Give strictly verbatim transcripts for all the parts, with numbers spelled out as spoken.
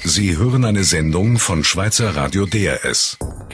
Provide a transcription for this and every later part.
Sie hören eine Sendung von Schweizer Radio D R S.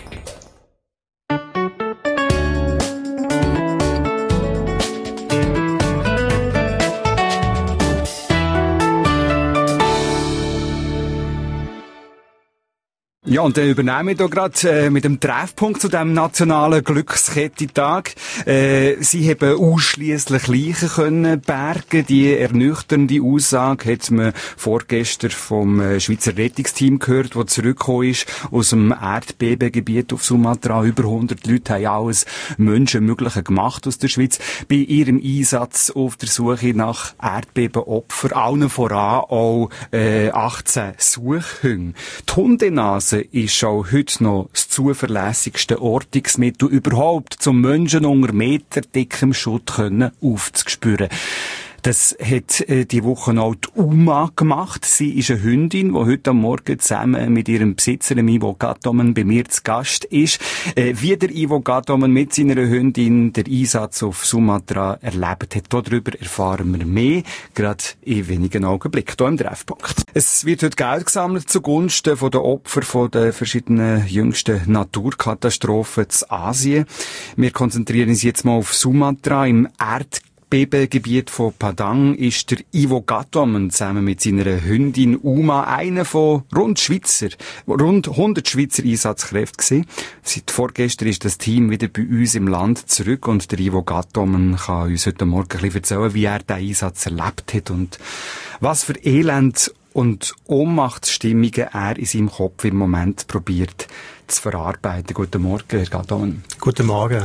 Ja, und dann übernehme ich hier gerade äh, mit dem Treffpunkt zu diesem nationalen Glückskette-Tag. Äh, Sie haben ausschliesslich Leichen können bergen. Die ernüchternde Aussage hat man vorgestern vom äh, Schweizer Rettungsteam gehört, das zurückgekommen ist aus dem Erdbebengebiet auf Sumatra. Über hundert Leute haben alles Menschenmögliche gemacht aus der Schweiz bei ihrem Einsatz auf der Suche nach Erdbebenopfern. Allen voran auch äh, achtzehn Suchhunde. Die Hundenase ist auch heute noch das zuverlässigste Ortungsmittel überhaupt, zum Menschen unter meterdickem Schutt können aufzuspüren. Das hat äh, die Woche auch die Uma gemacht. Sie ist eine Hündin, die heute am Morgen zusammen mit ihrem Besitzer, dem Ivo Gattomen, bei mir zu Gast ist. Äh, wie der Ivo Gattomen mit seiner Hündin den Einsatz auf Sumatra erlebt hat, darüber erfahren wir mehr, gerade in wenigen Augenblicken hier im Treffpunkt. Es wird heute Geld gesammelt zugunsten von den Opfern von den verschiedenen jüngsten Naturkatastrophen in Asien. Wir konzentrieren uns jetzt mal auf Sumatra. Im Erd Erdbebengebiet von Padang ist der Ivo Gattomen zusammen mit seiner Hündin Uma einer von rund Schweizer, rund hundert Schweizer Einsatzkräften gewesen. Seit vorgestern ist das Team wieder bei uns im Land zurück und der Ivo Gattomen kann uns heute Morgen ein bisschen erzählen, wie er den Einsatz erlebt hat und was für Elend und Ohnmachtsstimmungen er in seinem Kopf im Moment probiert zu verarbeiten. Guten Morgen, Herr Gattomen. Guten Morgen.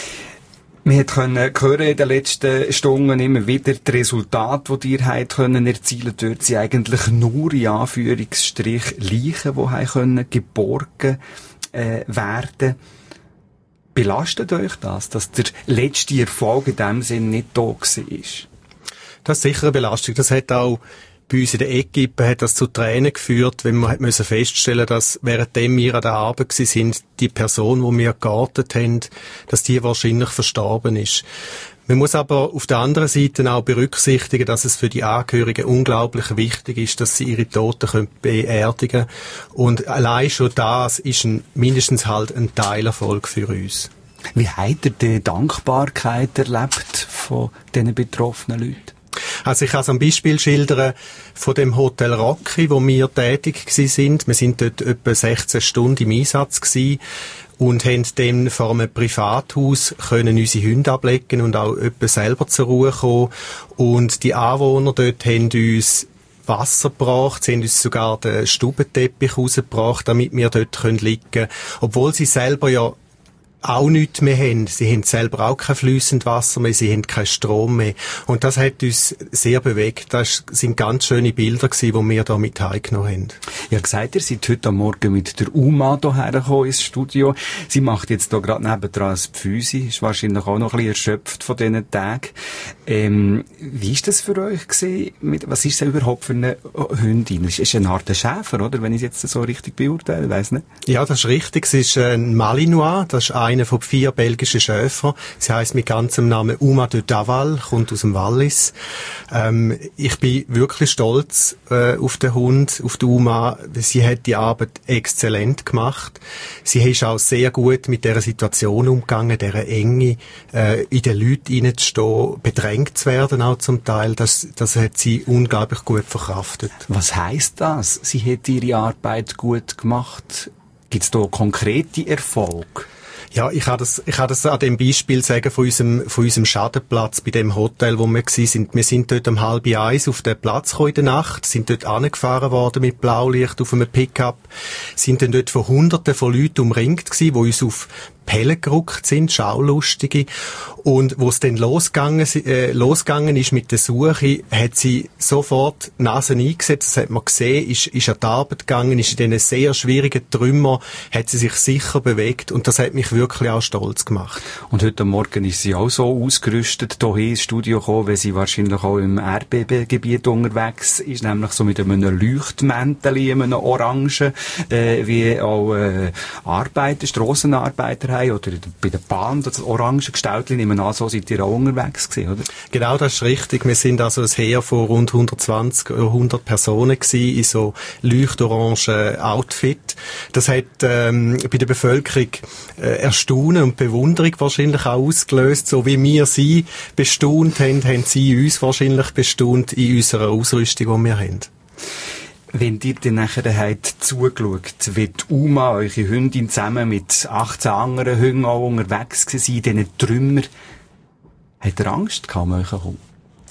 Wir konnten hören in den letzten Stunden immer wieder die Resultate, die ihr habt können erzielen. Dort sind eigentlich nur in Anführungsstrich Leichen, die können geborgen äh, werden. Belastet euch das, dass der letzte Erfolg in dem Sinn nicht da war? Das ist sicher eine Belastung. Das hat auch bei uns in der Equipe hat das zu Tränen geführt, wenn wir müssen feststellen, dass währenddem wir an der Arbeit gewesen sind, die Person, die wir geortet haben, dass die wahrscheinlich verstorben ist. Man muss aber auf der anderen Seite auch berücksichtigen, dass es für die Angehörigen unglaublich wichtig ist, dass sie ihre Toten beerdigen können. Und allein schon das ist ein, mindestens halt ein Teilerfolg für uns. Wie habt ihr die Dankbarkeit erlebt von diesen betroffenen Leuten? Also ich kann es am Beispiel schildern von dem Hotel Rocky, wo wir tätig gewesen sind. Wir sind dort etwa sechzehn Stunden im Einsatz gewesen und haben dann vor einem Privathaus können unsere Hunde ablegen und auch etwa selber zur Ruhe kommen. Und die Anwohner dort haben uns Wasser gebracht, sie haben uns sogar den Stubenteppich rausgebracht, damit wir dort liegen können. Obwohl sie selber ja auch nichts mehr haben. Sie haben selber auch kein fließendes Wasser mehr, sie haben keinen Strom mehr. Und das hat uns sehr bewegt. Das sind ganz schöne Bilder gewesen, die wir da mit heimgenommen haben. Ja, gesagt, ihr seid heute am Morgen mit der Uma hierher gekommen ins Studio. Sie macht jetzt hier gerade nebendran das Pfüsi, ist wahrscheinlich auch noch ein bisschen erschöpft von diesen Tagen. Ähm, wie ist das für euch gewesen? Mit, was ist das überhaupt für eine Hündin? Es ist eine Art Schäfer, oder? Wenn ich es jetzt so richtig beurteile, weiss nicht. Ja, das ist richtig. Es ist ein Malinois. Das ist einer von vier belgischen Schäfern. Sie heisst mit ganzem Namen Uma de Daval, kommt aus dem Wallis. Ähm, ich bin wirklich stolz äh, auf den Hund, auf die Uma. Sie hat die Arbeit exzellent gemacht. Sie ist auch sehr gut mit dieser Situation umgegangen, dieser Enge, äh, in den Leuten hineinzustehen, bedrängt zu werden auch zum Teil. Das, das hat sie unglaublich gut verkraftet. Was heisst das? Sie hat ihre Arbeit gut gemacht. Gibt es da konkrete Erfolge? Ja, ich kann das, ich kann das an dem Beispiel sagen von unserem, von unserem Schadenplatz bei dem Hotel, wo wir gewesen sind. Wir sind dort um halb eins auf den Platz gekommen in der Nacht, sind dort angefahren worden mit Blaulicht auf einem Pickup, sind dann dort von Hunderten von Leuten umringt gewesen, die uns auf Pelle gerückt sind, Schaulustige. Und wo es dann losgegangen, äh, losgegangen ist mit der Suche, hat sie sofort die Nase eingesetzt, das hat man gesehen, ist, ist an die Arbeit gegangen, ist in diesen sehr schwierigen Trümmern, hat sie sich sicher bewegt und das hat mich wirklich auch stolz gemacht. Und heute Morgen ist sie auch so ausgerüstet, hier ins Studio gekommen, weil sie wahrscheinlich auch im Erdbebengebiet unterwegs ist, nämlich so mit einem Leuchtmäntel, einem Orangen, äh, wie auch äh, Arbeiter, Strassenarbeiter haben, oder bei der Bahn, das orange Gestaltchen, nehmen an, so seid ihr auch unterwegs gewesen, oder? Genau, das ist richtig. Wir sind also ein Heer von rund hundertzwanzig, hundert Personen gewesen, in so leuchtorangen Outfit. Das hat ähm, bei der Bevölkerung äh, Erstaunen und Bewunderung wahrscheinlich auch ausgelöst. So wie wir sie bestaunt haben, haben sie uns wahrscheinlich bestaunt in unserer Ausrüstung, die wir haben. Wenn ihr dann nachher habt zugeschaut, wie die Uma, eure Hündin, zusammen mit achtzehn anderen Hunden auch unterwegs war, in diesen Trümmern, habt ihr Angst gehabt, um euch herum?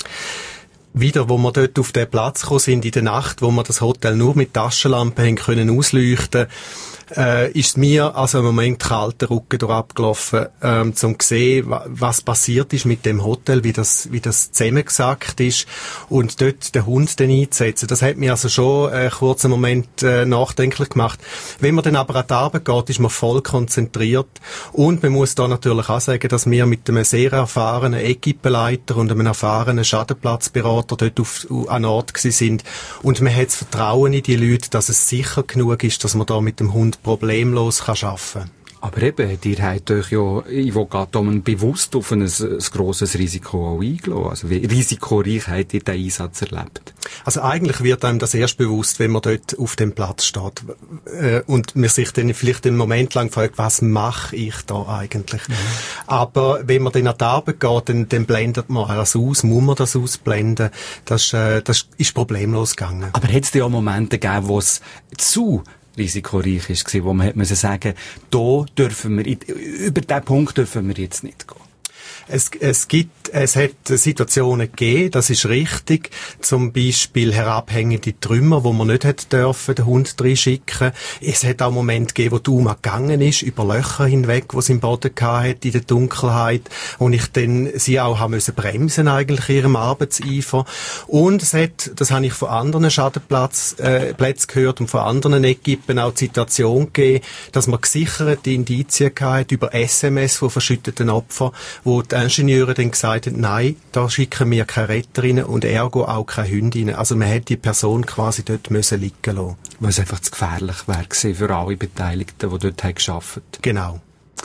Wieder, wo wir dort auf den Platz gekommen sind, in der Nacht, wo wir das Hotel nur mit Taschenlampen haben können ausleuchten, äh, ist mir also im Moment kalter Rücken durch abgelaufen, ähm, zum zu sehen, was passiert ist mit dem Hotel, wie das, wie das zusammengesackt ist, und dort den Hund dann einzusetzen. Das hat mir also schon einen kurzen Moment äh, nachdenklich gemacht. Wenn man dann aber an die Arbeit geht, ist man voll konzentriert, und man muss da natürlich auch sagen, dass wir mit einem sehr erfahrenen Equipenleiter und einem erfahrenen Schadenplatzberater dort auf, an Ort gewesen sind, und man hat das Vertrauen in die Leute, dass es sicher genug ist, dass man da mit dem Hund problemlos kann arbeiten kann. Aber eben, ihr habt euch ja, Ivo Gattomen, bewusst auf ein, ein grosses Risiko auch eingelassen. Also wie risikoreich habt ihr den Einsatz erlebt? Also eigentlich wird einem das erst bewusst, wenn man dort auf dem Platz steht. Äh, und man sich dann vielleicht einen Moment lang fragt, was mache ich da eigentlich? Mhm. Aber wenn man dann an die Arbeit geht, dann, dann blendet man das aus, muss man das ausblenden. Das, äh, das ist problemlos gegangen. Aber hat es ja auch Momente gegeben, wo es zu risikoreich ist, wo man hat müssen sagen, da dürfen wir, über diesen Punkt dürfen wir jetzt nicht gehen? Es, es gibt, es hat Situationen gegeben, das ist richtig. Zum Beispiel herabhängende Trümmer, wo man nicht hätte dürfen, den Hund reinschicken. Es hat auch Momente gegeben, wo die Uma gegangen ist, über Löcher hinweg, wo sie im Boden hatte, in der Dunkelheit, wo ich dann sie auch haben müssen bremsen, eigentlich, in ihrem Arbeitseifer. Und es hat, das habe ich von anderen Schadenplätzen äh, Plätzen gehört und von anderen Equipen auch die Situation gegeben, dass man gesicherte Indizien hatte über S M S von verschütteten Opfern, wo die Ingenieure dann gesagt haben, nein, da schicken wir keine Retterinnen und ergo auch keine Hündinnen. Also man hätte die Person quasi dort müssen liegen lassen. Weil es einfach zu gefährlich wäre für alle Beteiligten, die dort haben gearbeitet. Genau.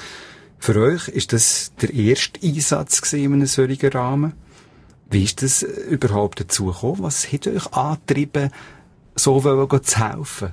Für euch ist das der erste Einsatz in einem solchen Rahmen. Wie ist das überhaupt dazu gekommen? Was hat euch angetrieben, so zu helfen?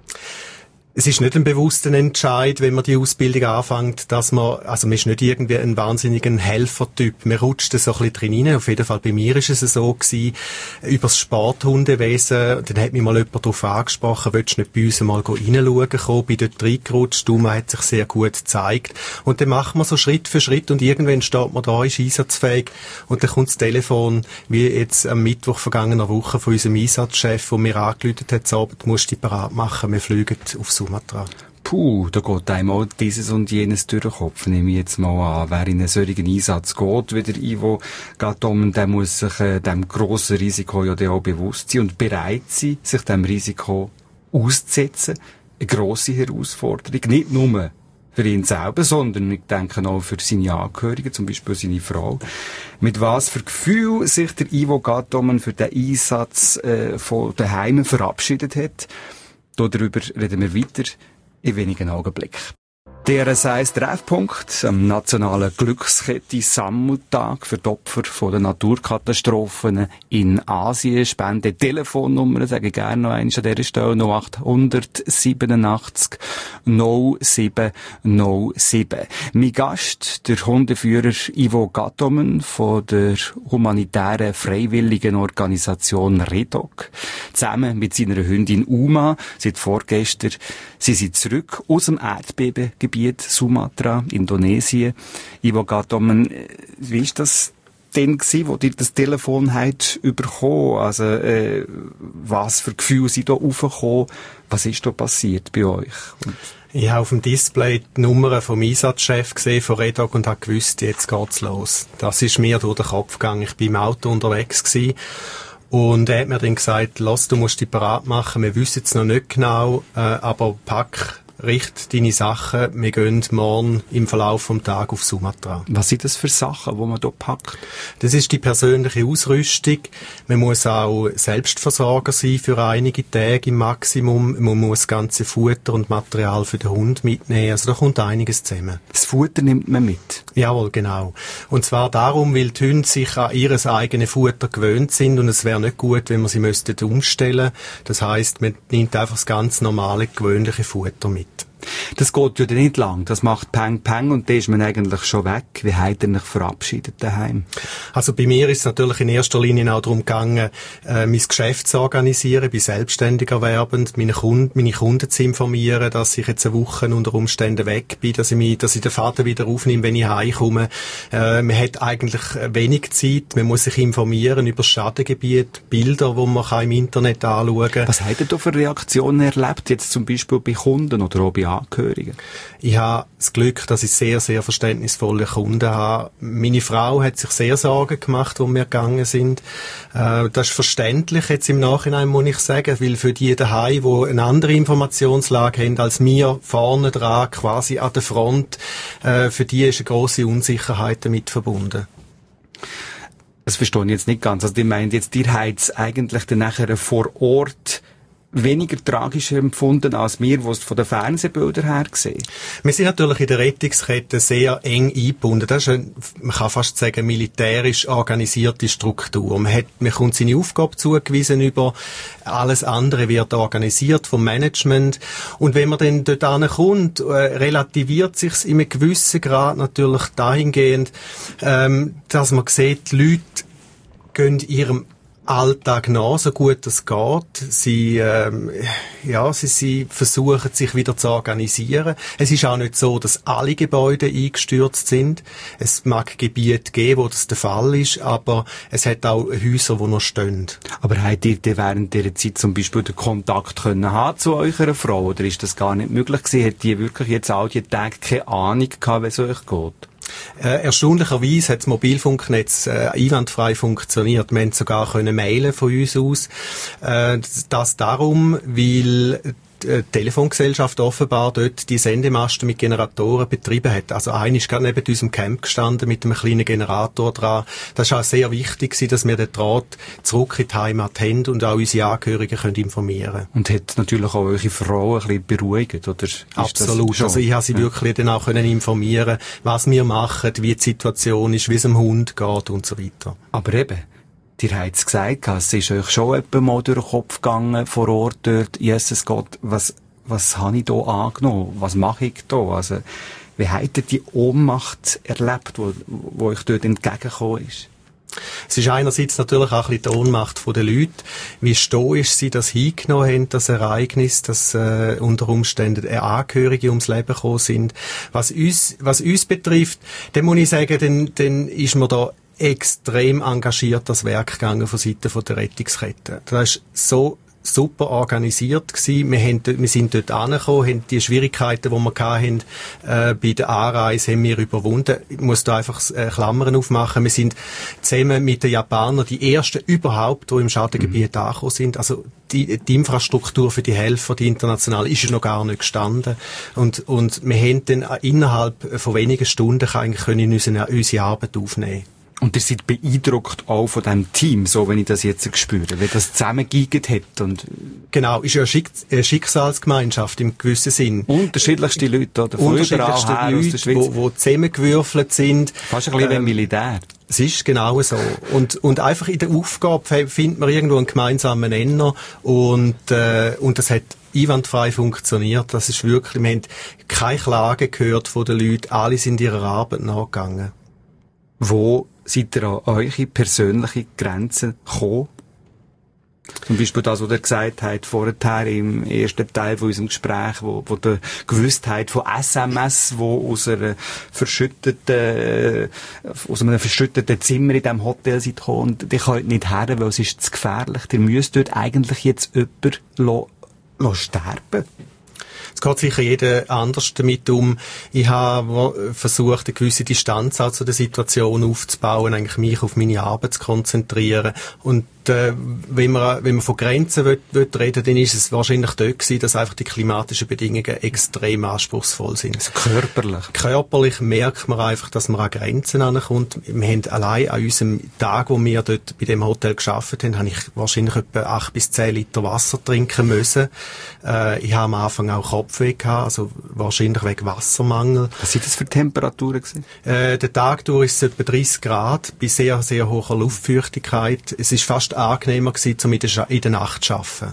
Es ist nicht ein bewusster Entscheid, wenn man die Ausbildung anfängt, dass man, also man ist nicht irgendwie ein wahnsinniger Helfertyp. Man rutscht so ein bisschen drin rein. Auf jeden Fall bei mir ist es so gewesen, über das Sporthundewesen. Dann hat mich mal jemand darauf angesprochen, willst du nicht bei uns mal reinschauen kommen? Bin dort reingerutscht, du, man hat sich sehr gut gezeigt. Und dann macht man so Schritt für Schritt und irgendwann steht man da, ist einsatzfähig. Und dann kommt das Telefon, wie jetzt am Mittwoch vergangener Woche von unserem Einsatzchef, der mir angerufen hat, so, du musst dich bereit machen, wir fliegen aufs Sumatra. Puh, da geht einem auch dieses und jenes durch den Kopf, nehme ich jetzt mal an. Wer in einen solchen Einsatz geht, wie der Ivo Gattomen, der muss sich äh, dem grossen Risiko ja auch bewusst sein und bereit sein, sich dem Risiko auszusetzen. Eine grosse Herausforderung, nicht nur für ihn selber, sondern ich denke auch für seine Angehörigen, zum Beispiel seine Frau. Mit was für Gefühl sich der Ivo Gattomen für den Einsatz äh, von daheim verabschiedet hat, darüber reden wir weiter in wenigen Augenblicken. Der R S eins Treffpunkt am nationalen Glückskette-Sammeltag für die Opfer von den Naturkatastrophen in Asien. Spende Telefonnummer, sage ich gerne noch einmal an dieser Stelle, null acht siebenundachtzig null sieben null sieben. Mein Gast, der Hundeführer Ivo Gattomen von der humanitären freiwilligen Organisation REDOC, zusammen mit seiner Hündin Uma, seit vorgestern, sie sind zurück aus dem Erdbebengebiet Sumatra, Indonesien. Ivo Gattomen, wie ist das denn gewesen, wo ihr das Telefon habt bekommen? Also, äh, was für Gefühle sind da aufgekommen? Was ist da passiert bei euch? Und ich habe auf dem Display die Nummer vom Einsatzchef gesehen, von REDOC, und habe gewusst, jetzt geht's los. Das ist mir durch den Kopf gegangen. Ich war im Auto unterwegs gewesen. Und er hat mir dann gesagt, lass, du musst dich bereit machen, wir wissen es noch nicht genau, äh, aber pack richte deine Sachen, wir gehen morgen im Verlauf vom Tag auf Sumatra. Was sind das für Sachen, die man hier packt? Das ist die persönliche Ausrüstung. Man muss auch Selbstversorger sein für einige Tage im Maximum. Man muss das ganze Futter und Material für den Hund mitnehmen. Also da kommt einiges zusammen. Das Futter nimmt man mit? Jawohl, genau. Und zwar darum, weil die Hunde sich an ihr eigenes Futter gewöhnt sind und es wäre nicht gut, wenn man sie müsste umstellen. Das heisst, man nimmt einfach das ganz normale, gewöhnliche Futter mit. Das geht ja nicht lang. Das macht Peng Peng und dann ist man eigentlich schon weg. Wie habt ihr euch verabschiedet daheim? Also bei mir ist es natürlich in erster Linie auch darum gegangen, äh, mein Geschäft zu organisieren, bin selbstständig erwerbend, meine Kunden, meine Kunden zu informieren, dass ich jetzt eine Woche unter Umständen weg bin, dass ich mich, dass ich den Faden wieder aufnehme, wenn ich heimkomme. Äh, man hat eigentlich wenig Zeit, man muss sich informieren über das Schadengebiet, Bilder, die man kann im Internet anschauen kann. Was habt ihr da für Reaktionen erlebt, jetzt zum Beispiel bei Kunden oder auch bei Angehörigen? Ich habe das Glück, dass ich sehr, sehr verständnisvolle Kunden habe. Meine Frau hat sich sehr Sorgen gemacht, wo wir gegangen sind. Äh, das ist verständlich jetzt im Nachhinein, muss ich sagen, weil für die daheim, die eine andere Informationslage haben als wir vorne dran, quasi an der Front, äh, für die ist eine grosse Unsicherheit damit verbunden. Das verstehe ich jetzt nicht ganz. Also, die meint jetzt, ihr habt es eigentlich dann nachher vor Ort weniger tragisch empfunden als wir, die es von den Fernsehbildern her sehen. Wir sind natürlich in der Rettungskette sehr eng eingebunden. Das ist eine, man kann fast sagen, militärisch organisierte Struktur. Man hat, man kommt seine Aufgabe zugewiesen über, alles andere wird organisiert vom Management. Und wenn man dann dort ankommt, äh, relativiert sich's in einem gewissen Grad natürlich dahingehend, ähm, dass man sieht, die Leute gehen ihrem Alltag nach, so gut es geht. Sie, ähm, ja, sie, sie versuchen, sich wieder zu organisieren. Es ist auch nicht so, dass alle Gebäude eingestürzt sind. Es mag Gebiete geben, wo das der Fall ist, aber es hat auch Häuser, die noch stehen. Aber habt ihr während dieser Zeit zum Beispiel den Kontakt können haben zu eurer Frau, oder ist das gar nicht möglich gewesen? Hat die wirklich jetzt all die Tage keine Ahnung gehabt, wie es euch geht? Äh, erstaunlicherweise hat das Mobilfunknetz äh, einwandfrei funktioniert. Wir haben sogar können mailen von uns aus. Äh, das darum, weil die Telefongesellschaft offenbar dort die Sendemasten mit Generatoren betrieben hat. Also einer ist gerade neben unserem Camp gestanden mit einem kleinen Generator dran. Das war auch sehr wichtig, dass wir den Draht zurück in die Heimat haben und auch unsere Angehörigen können informieren. Und hat natürlich auch eure Frau ein bisschen beruhigt, oder? Absolut. Also ich habe sie ja. wirklich dann auch können informieren, was wir machen, wie die Situation ist, wie es dem Hund geht und so weiter. Aber eben, ihr habt es gesagt, es ist euch schon etwa mal durch den Kopf gegangen, vor Ort dort, Jesus Gott, was, was habe ich da angenommen? Was mache ich da? Also, wie habt ihr die Ohnmacht erlebt, wo, wo euch dort entgegengekommen ist? Es ist einerseits natürlich auch ein bisschen die Ohnmacht der Leute, wie stoisch sie das hingenommen haben, das Ereignis, dass äh, unter Umständen Angehörige ums Leben gekommen sind. Was uns, was uns betrifft, dann muss ich sagen, dann, dann ist man da extrem engagiert das Werk gegangen von Seiten der Rettungskette. Das ist so super organisiert gewesen. Wir, haben, wir sind dort angekommen, haben die Schwierigkeiten, die wir hatten, äh, bei der Anreise haben wir überwunden. Ich muss da einfach äh, Klammern aufmachen. Wir sind zusammen mit den Japanern die ersten überhaupt, die im Schadengebiet mhm. angekommen sind. Also die, die Infrastruktur für die Helfer, die internationale, ist ja noch gar nicht gestanden. Und, und wir haben dann innerhalb von wenigen Stunden eigentlich können in unsere, unsere Arbeit aufnehmen. Und ihr seid beeindruckt auch von diesem Team, so wenn ich das jetzt spüre, wie das zusammengeigert hat. Und genau, ist ja eine, Schick eine Schicksalsgemeinschaft im gewissen Sinn. Unterschiedlichste Leute, oder? Von Unterschiedlichste her, Leute, die wo zusammengewürfelt sind. Fast ein bisschen ähm, wie Militär. Es ist genau so. Und, und einfach in der Aufgabe findet man irgendwo einen gemeinsamen Nenner und, äh, und das hat einwandfrei funktioniert. Das ist wirklich, wir haben keine Klagen gehört von den Leuten. Alle sind ihrer Arbeit nachgegangen. Wo seid ihr an eure persönliche Grenzen gekommen? Zum Beispiel das, was ihr gesagt habt vorher im ersten Teil von unserem Gespräch, wo, wo die Gewissheit von S M S, wo aus einer verschütteten, aus einem verschütteten Zimmer in diesem Hotel seid gekommen, und die könnt nicht her, weil es ist zu gefährlich. Ihr müsst dort eigentlich jetzt jemanden lo, lo sterben. Es geht sicher jeder anders damit um. Ich habe versucht, eine gewisse Distanz auch zu der Situation aufzubauen, eigentlich mich auf meine Arbeit zu konzentrieren. Und äh, wenn man, wenn man von Grenzen will, will reden, dann ist es wahrscheinlich dort gewesen, dass einfach die klimatischen Bedingungen extrem anspruchsvoll sind. Also körperlich? Körperlich merkt man einfach, dass man an Grenzen ankommt. Wir haben allein an unserem Tag, wo wir dort bei dem Hotel gearbeitet haben, habe ich wahrscheinlich etwa acht bis zehn Liter Wasser trinken müssen. Äh, ich habe am Anfang auch Kopfweh gehabt, also wahrscheinlich wegen Wassermangel. Was sind das für Temperaturen gewesen? Äh, der Tag durch ist es etwa dreißig Grad, bei sehr, sehr hoher Luftfeuchtigkeit. Es ist fast angenehmer gewesen, um in der, Scha- in der Nacht zu arbeiten.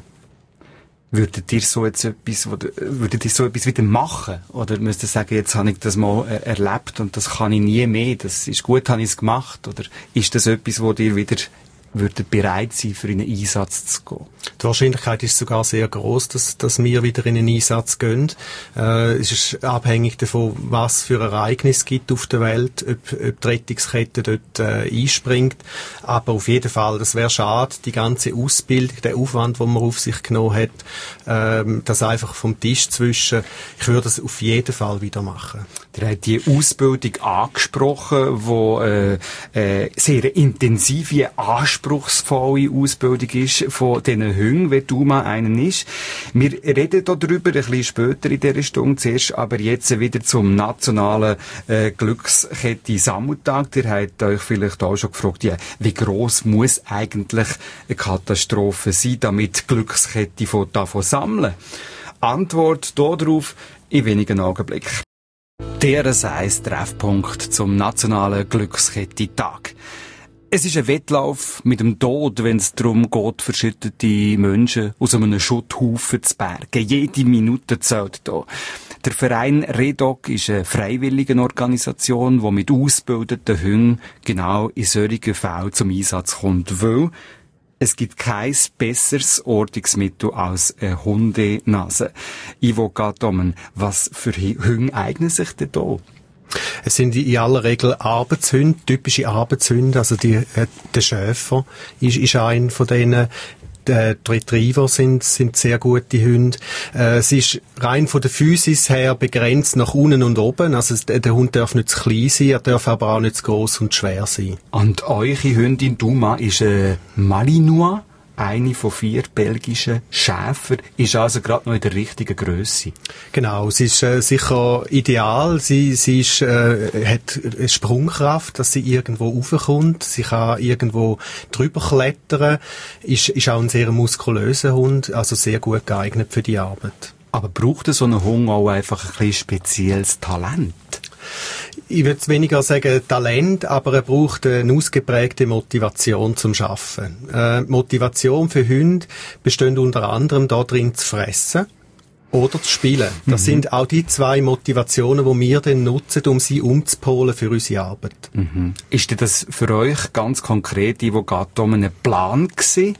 Würdet ihr so jetzt etwas, würdet ihr so etwas wieder machen? Oder müsst ihr sagen, jetzt habe ich das mal äh, erlebt und das kann ich nie mehr, das ist gut, habe ich es gemacht? Oder ist das etwas, wo ihr wieder würdet bereit sein, für einen Einsatz zu gehen? Die Wahrscheinlichkeit ist sogar sehr groß, dass, dass wir wieder in einen Einsatz gehen. Äh, es ist abhängig davon, was für Ereignisse gibt auf der Welt, ob, ob die Rettungskette dort äh, einspringt. Aber auf jeden Fall, das wäre schade, die ganze Ausbildung, der Aufwand, den man auf sich genommen hat, ähm, das einfach vom Tisch zwischen. Ich würde das auf jeden Fall wieder machen. Ihr habt die Ausbildung angesprochen, die äh, äh, sehr intensive, anspruchsvolle Ausbildung ist von diesen Hunden, wie Duma einen ist. Wir reden darüber ein bisschen später in dieser Stunde, zuerst aber jetzt wieder zum nationalen äh, Glückskette-Sammeltag. Ihr habt euch vielleicht auch schon gefragt, ja, wie gross muss eigentlich eine Katastrophe sein, damit die Glückskette von davon sammeln? Antwort darauf in wenigen Augenblicken. Der S eins Treffpunkt zum nationalen Glückskette-Tag. Es ist ein Wettlauf mit dem Tod, wenn es darum geht, verschüttete Menschen aus einem Schutthaufen zu bergen. Jede Minute zählt hier. Der Verein REDOC ist eine freiwillige Organisation, die mit ausgebildeten Hunden genau in solchen Fällen zum Einsatz kommt, weil es gibt kein besseres Ortungsmittel als eine Hundenase. Ivo Gatomen, was für Hunde eignen sich denn da? Es sind in aller Regel Arbeitshunde, typische Arbeitshunde, also die, äh, der Schäfer ist, ist ein von denen. Die Retriever sind, sind sehr gute Hunde. Äh, es ist rein von der Physis her begrenzt nach unten und oben. Also der Hund darf nicht zu klein sein, er darf aber auch nicht zu gross und schwer sein. Und eure Hündin Duma ist eine Malinois, eine von vier belgischen Schäfer, ist also gerade noch in der richtigen Grösse. Genau, sie ist äh, sicher ideal. Sie, sie ist, äh, hat eine Sprungkraft, dass sie irgendwo raufkommt. Sie kann irgendwo drüber klettern. Ist, ist auch ein sehr muskulöser Hund, also sehr gut geeignet für die Arbeit. Aber braucht so ein Hund auch einfach ein bisschen spezielles Talent? Ich würde weniger sagen Talent, aber er braucht eine ausgeprägte Motivation zum Arbeiten. Äh, Motivation für Hunde besteht unter anderem darin zu fressen oder zu spielen. Das mhm. sind auch die zwei Motivationen, die wir dann nutzen, um sie umzupolen für unsere Arbeit. Mhm. Ist denn das für euch ganz konkret, wo geht um einen Plan gewesen,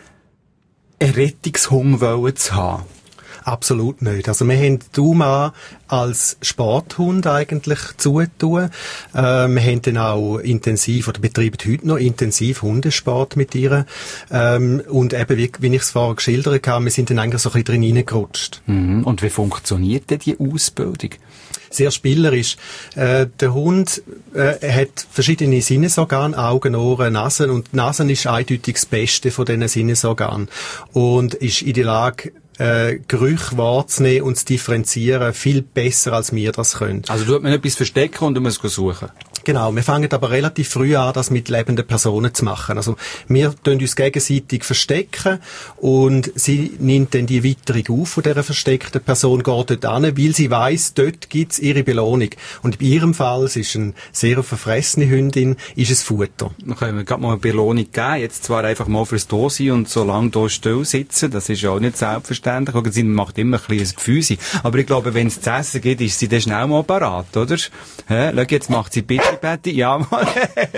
einen Rettungshund zu haben? Absolut nicht. Also wir haben Duma als Sporthund eigentlich zutun. Äh, wir haben dann auch intensiv, oder betreiben heute noch intensiv Hundesport mit ihr. Ähm, und eben, wie, wie ich es vorher geschildert habe, wir sind dann eigentlich so ein bisschen drin reingerutscht. Mhm. Und wie funktioniert denn die Ausbildung? Sehr spielerisch. Äh, der Hund äh, hat verschiedene Sinnesorgane, Augen, Ohren, Nasen. Und die Nase ist eindeutig das Beste von diesen Sinnesorganen. Und ist in der Lage, Äh, Gerüche wahrzunehmen und zu differenzieren, viel besser als wir das können. Also tut man etwas verstecken und man muss suchen? Genau, wir fangen aber relativ früh an, das mit lebenden Personen zu machen. Also wir tun uns gegenseitig verstecken und sie nimmt dann die Erweiterung auf von dieser versteckten Person, geht dort hin, weil sie weiss, dort gibt's ihre Belohnung. Und bei ihrem Fall, es ist eine sehr verfressene Hündin, ist es Futter. Dann können wir gerade mal eine Belohnung geben, jetzt zwar einfach mal fürs da sein und so lange da still sitzen, das ist ja auch nicht selbstverständlich, und sie macht immer ein kleines Gefühl. Aber ich glaube, wenn es zu essen gibt, ist sie dann schnell mal parat, oder? Hä? Schau, jetzt macht sie bitte Betty, ja, mal.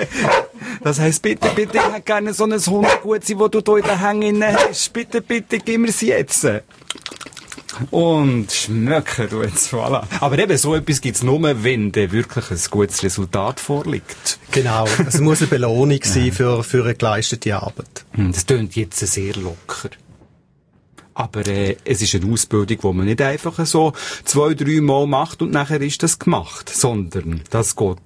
Das heisst, bitte, bitte, ich hätte gerne so ein Hundegutzi, wo du da in den Hängen hast. Bitte, bitte, gib mir sie jetzt. Und schmecken du jetzt, voilà. Aber eben, so etwas gibt's nur, wenn da wirklich ein gutes Resultat vorliegt. Genau. Es muss eine Belohnung sein für, für eine geleistete Arbeit. Das tönt jetzt sehr locker. Aber äh, es ist eine Ausbildung, die man nicht einfach so zwei, drei Mal macht und nachher ist das gemacht, sondern das geht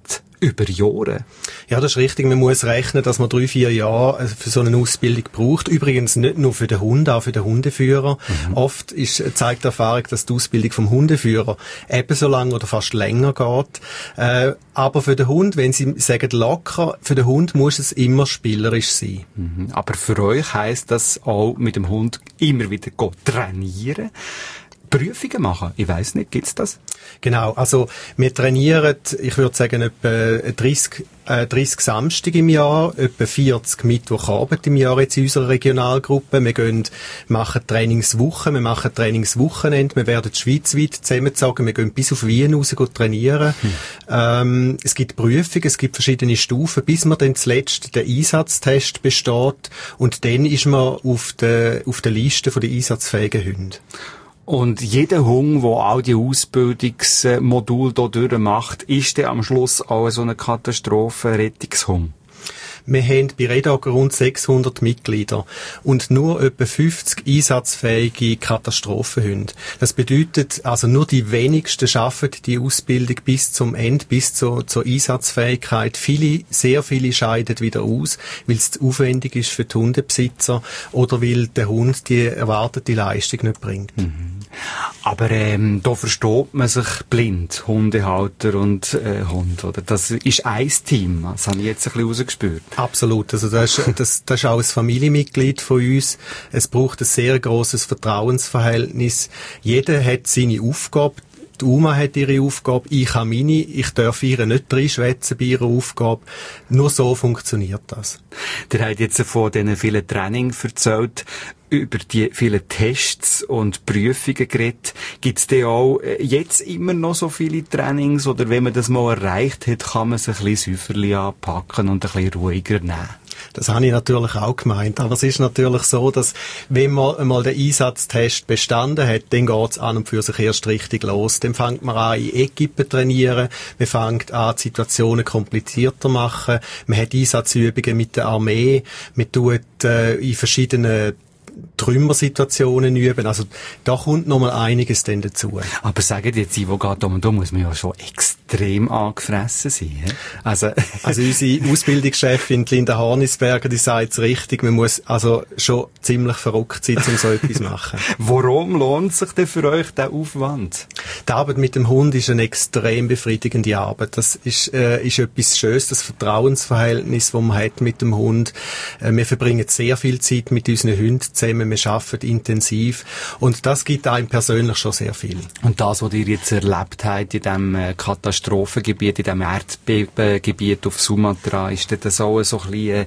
über Jahre. Ja, das ist richtig. Man muss rechnen, dass man drei, vier Jahre für so eine Ausbildung braucht. Übrigens nicht nur für den Hund, auch für den Hundeführer. Mhm. Oft ist, zeigt die Erfahrung, dass die Ausbildung vom Hundeführer ebenso lang oder fast länger geht. Äh, aber für den Hund, wenn Sie sagen locker, für den Hund muss es immer spielerisch sein. Mhm. Aber für euch heisst das auch mit dem Hund immer wieder trainieren? Prüfungen machen? Ich weiss nicht, gibt's das? Genau, also wir trainieren, ich würde sagen, etwa dreissig, äh, dreissig Samstage im Jahr, etwa vierzig Mittwochabend im Jahr jetzt in unserer Regionalgruppe. Wir gehen, machen Trainingswochen, wir machen Trainingswochenende, wir werden schweizweit zusammengezogen, wir gehen bis auf Wien raus trainieren. Hm. Ähm, es gibt Prüfungen, es gibt verschiedene Stufen, bis man dann zuletzt den Einsatztest besteht und dann ist man auf der, auf der Liste der einsatzfähigen Hunde. Und jeder Hund, der all die Ausbildungsmodule hier durchmacht, ist dann am Schluss auch so eine Katastrophenrettungshund. Wir haben bei Redag rund sechshundert Mitglieder und nur etwa fünfzig einsatzfähige Katastrophenhunde. Das bedeutet, also nur die wenigsten schaffen die Ausbildung bis zum Ende, bis zur, zur Einsatzfähigkeit. Viele, sehr viele scheiden wieder aus, weil es zu aufwendig ist für die Hundebesitzer oder weil der Hund die erwartete Leistung nicht bringt. Mhm. Aber ähm, da versteht man sich blind, Hundehalter und äh, Hund, oder? Das ist ein Team, das habe ich jetzt ein bisschen rausgespürt. Absolut, also das ist, das, das ist auch ein Familienmitglied von uns. Es braucht ein sehr grosses Vertrauensverhältnis. Jeder hat seine Aufgabe. Die Uma hat ihre Aufgabe, ich habe meine, ich darf ihr nicht reinschwätzen bei ihrer Aufgabe. Nur so funktioniert das. Ihr habt jetzt von diesen vielen Trainings erzählt, über die vielen Tests und Prüfungen geredet. Gibt es denn auch jetzt immer noch so viele Trainings, oder wenn man das mal erreicht hat, kann man sich ein bisschen Säuferli anpacken und ein bisschen ruhiger nehmen? Das habe ich natürlich auch gemeint. Aber es ist natürlich so, dass wenn man einmal den Einsatztest bestanden hat, dann geht es an und für sich erst richtig los. Dann fängt man an, in Equipen trainieren. Man fängt an, die Situationen komplizierter machen. Man hat Einsatzübungen mit der Armee. Man tut äh, in verschiedenen Trümmersituationen üben. Also da kommt noch mal einiges denn dazu. Aber sagen jetzt, Ivo, da muss man ja schon extrem angefressen sein. He? Also, also unsere Ausbildungschefin Linda Hornisberger, die sagt es richtig, man muss also schon ziemlich verrückt sein, um so etwas zu machen. Warum lohnt sich denn für euch der Aufwand? Die Arbeit mit dem Hund ist eine extrem befriedigende Arbeit. Das ist, äh, ist etwas Schönes, das Vertrauensverhältnis, das man hat mit dem Hund. Äh, wir verbringen sehr viel Zeit mit unseren Hunden zusammen, wir arbeiten intensiv und das gibt einem persönlich schon sehr viel. Und das, was ihr jetzt erlebt habt in diesem Katastrophengebiet, in diesem Erdbebengebiet auf Sumatra, ist das auch so ein bisschen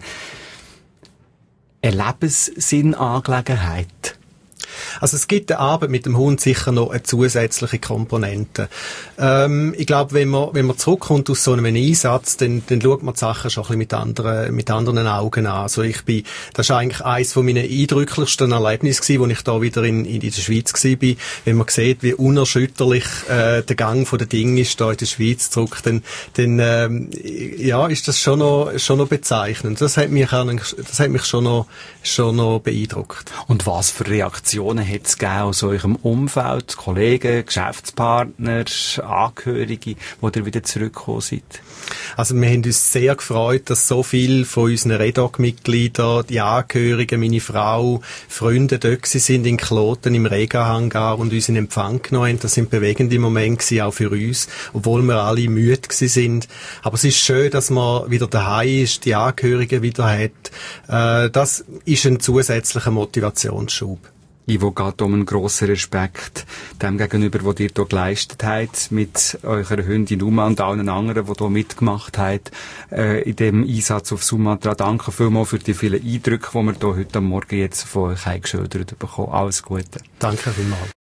eine Lebenssinnangelegenheit? Also es gibt der Arbeit mit dem Hund sicher noch eine zusätzliche Komponente. Ähm, ich glaube, wenn man, wenn man zurückkommt aus so einem Einsatz, dann, dann schaut man die Sachen schon ein bisschen mit anderen, mit anderen Augen an. Also ich bin, das ist eigentlich eines von meinen eindrücklichsten Erlebnissen gewesen, als ich da wieder in, in der Schweiz war. Wenn man sieht, wie unerschütterlich äh, der Gang von der Dinge ist da in der Schweiz zurück, dann, dann ähm, ja, ist das schon noch, schon noch bezeichnend. Das hat mich, das hat mich schon noch, schon noch beeindruckt. Und was für Reaktionen hat es gegeben aus eurem Umfeld, Kollegen, Geschäftspartner, Angehörige, die ihr wieder zurückgekommen seid? Also wir haben uns sehr gefreut, dass so viele von unseren Redag-Mitgliedern, die Angehörigen, meine Frau, Freunde dort sind in Kloten im Rega-Hangar und uns in Empfang genommen haben. Das sind bewegende Momente gewesen, auch für uns, obwohl wir alle müde gewesen sind. Aber es ist schön, dass man wieder daheim ist, die Angehörigen wieder hat. Äh, das ist ein zusätzlicher Motivationsschub. Ivo, geht um einen grossen Respekt dem gegenüber, was ihr hier geleistet habt, mit eurer Hündin Uma und allen anderen, die hier mitgemacht haben, äh, in dem Einsatz auf Sumatra. Danke vielmals für die vielen Eindrücke, die wir hier heute Morgen jetzt von euch geschildert bekommen. Alles Gute. Danke vielmals.